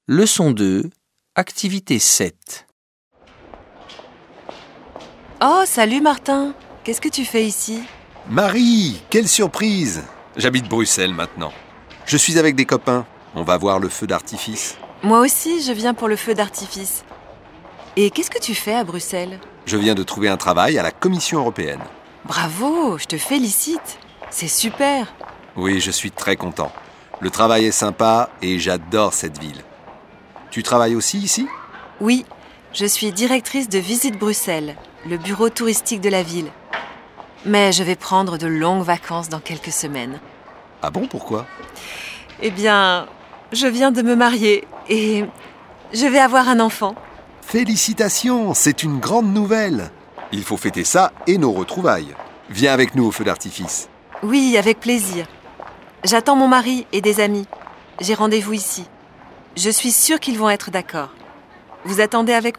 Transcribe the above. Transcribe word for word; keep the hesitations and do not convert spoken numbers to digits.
Leçon deux, activité sept. Oh, salut Martin. Qu'est-ce que tu fais ici? Marie, quelle surprise! J'habite Bruxelles maintenant. Je suis avec des copains. On va voir le feu d'artifice. Moi aussi, je viens pour le feu d'artifice. Et qu'est-ce que tu fais à Bruxelles? Je viens de trouver un travail à la Commission européenne. Bravo, je te félicite. C'est super. Oui, je suis très content. Le travail est sympa et j'adore cette ville. Tu travailles aussi ici? Oui, je suis directrice de Visite Bruxelles, le bureau touristique de la ville. Mais je vais prendre de longues vacances dans quelques semaines. Ah bon, pourquoi? Eh bien, je viens de me marier et je vais avoir un enfant. Félicitations, c'est une grande nouvelle. Il faut fêter ça et nos retrouvailles. Viens avec nous au feu d'artifice. Oui, avec plaisir. J'attends mon mari et des amis. J'ai rendez-vous ici. Je suis sûre qu'ils vont être d'accord. Vous attendez avec moi ?